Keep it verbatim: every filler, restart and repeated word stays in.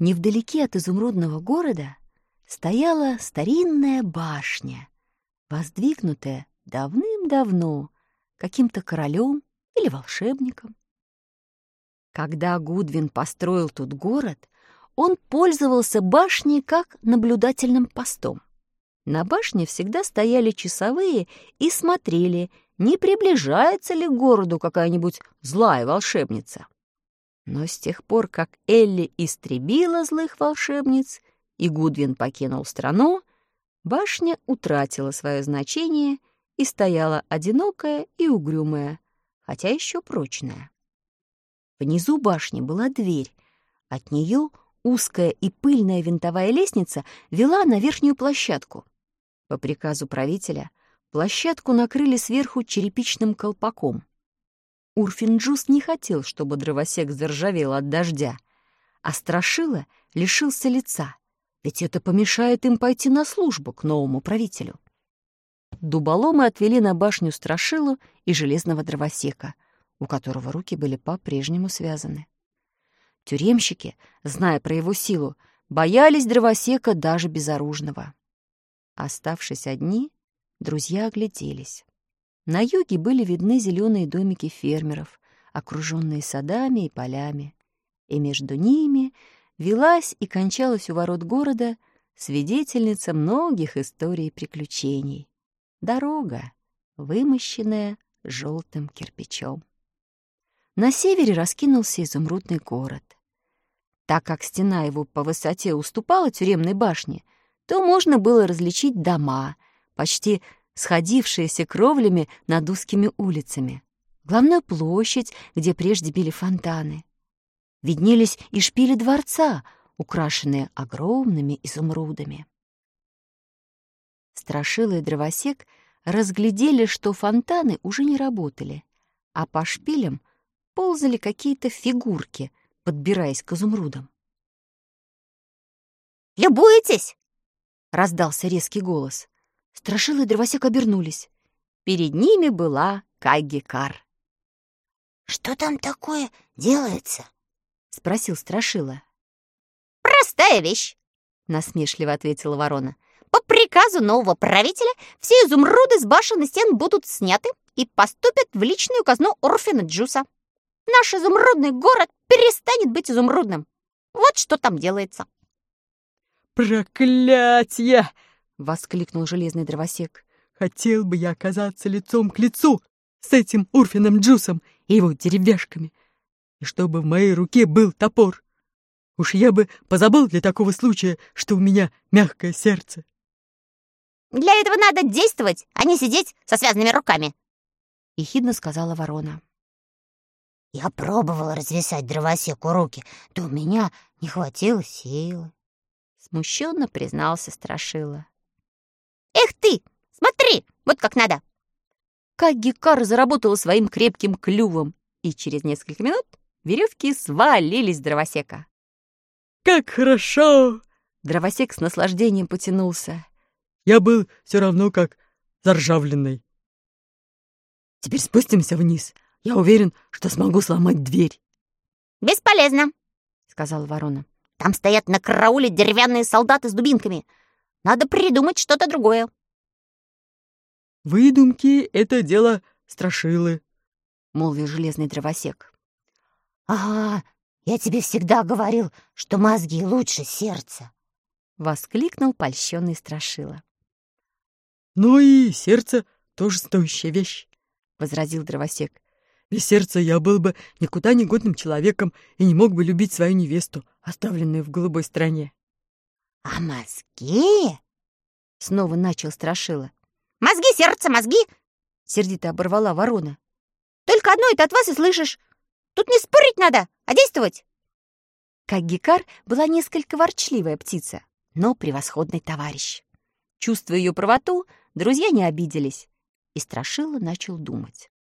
Невдалеке от изумрудного города стояла старинная башня, воздвигнутая давным-давно каким-то королем или волшебником. Когда Гудвин построил тут город, он пользовался башней как наблюдательным постом. На башне всегда стояли часовые и смотрели, не приближается ли к городу какая-нибудь злая волшебница. Но с тех пор, как Элли истребила злых волшебниц и Гудвин покинул страну, башня утратила свое значение и стояла одинокая и угрюмая, хотя еще прочная. Внизу башни была дверь. От нее узкая и пыльная винтовая лестница вела на верхнюю площадку. По приказу правителя площадку накрыли сверху черепичным колпаком. Урфин-Джюс не хотел, чтобы дровосек заржавел от дождя, а Страшила лишился лица, ведь это помешает им пойти на службу к новому правителю. Дуболомы отвели на башню Страшилу и железного дровосека, у которого руки были по-прежнему связаны. Тюремщики, зная про его силу, боялись дровосека даже безоружного. Оставшись одни, друзья огляделись. На юге были видны зеленые домики фермеров, окруженные садами и полями, и между ними велась и кончалась у ворот города свидетельница многих историй и приключений — дорога, вымощенная желтым кирпичом. На севере раскинулся изумрудный город. Так как стена его по высоте уступала тюремной башне, то можно было различить дома, почти сходившиеся кровлями над узкими улицами, главную площадь, где прежде били фонтаны. Виднелись и шпили дворца, украшенные огромными изумрудами. Страшила и дровосек разглядели, что фонтаны уже не работали, а по шпилям ползали какие-то фигурки, подбираясь к изумрудам. «Любуетесь?» — раздался резкий голос. Страшила и дровосек обернулись. Перед ними была Кагги-Кар. «Что там такое делается?» — спросил Страшила. «Простая вещь», — насмешливо ответила ворона. «По приказу нового правителя все изумруды с башен и стен будут сняты и поступят в личную казну Урфина-Джюса. Наш изумрудный город перестанет быть изумрудным. Вот что там делается». «Проклятье!» — воскликнул железный дровосек. «Хотел бы я оказаться лицом к лицу с этим Урфином-Джюсом и его деревяшками, и чтобы в моей руке был топор. Уж я бы позабыл для такого случая, что у меня мягкое сердце». «Для этого надо действовать, а не сидеть со связанными руками», — ехидно сказала ворона. «Я пробовала развесать дровосеку руки, да у меня не хватило силы», — смущенно признался Страшила. «Эх ты, смотри, вот как надо!» Кагги-Кар заработала своим крепким клювом, и через несколько минут веревки свалились с дровосека. «Как хорошо!» Дровосек с наслаждением потянулся. «Я был все равно как заржавленный. Теперь спустимся вниз. Я уверен, что смогу сломать дверь». «Бесполезно», — сказала ворона. «Там стоят на карауле деревянные солдаты с дубинками. Надо придумать что-то другое». «Выдумки — это дело Страшилы», — молвил железный дровосек. «Ага, я тебе всегда говорил, что мозги лучше сердца», — воскликнул польщенный Страшила. «Ну и сердце тоже стоящая вещь», — возразил дровосек. «Без сердца я был бы никуда не годным человеком и не мог бы любить свою невесту, оставленную в голубой стране». «А мозги?» — снова начал Страшила. «Мозги, сердце, мозги!» — сердито оборвала ворона. «Только одно это от вас и слышишь. Тут не спорить надо, а действовать!» Кагги-Кар была несколько ворчливая птица, но превосходный товарищ. Чувствуя ее правоту, друзья не обиделись, и Страшила начал думать.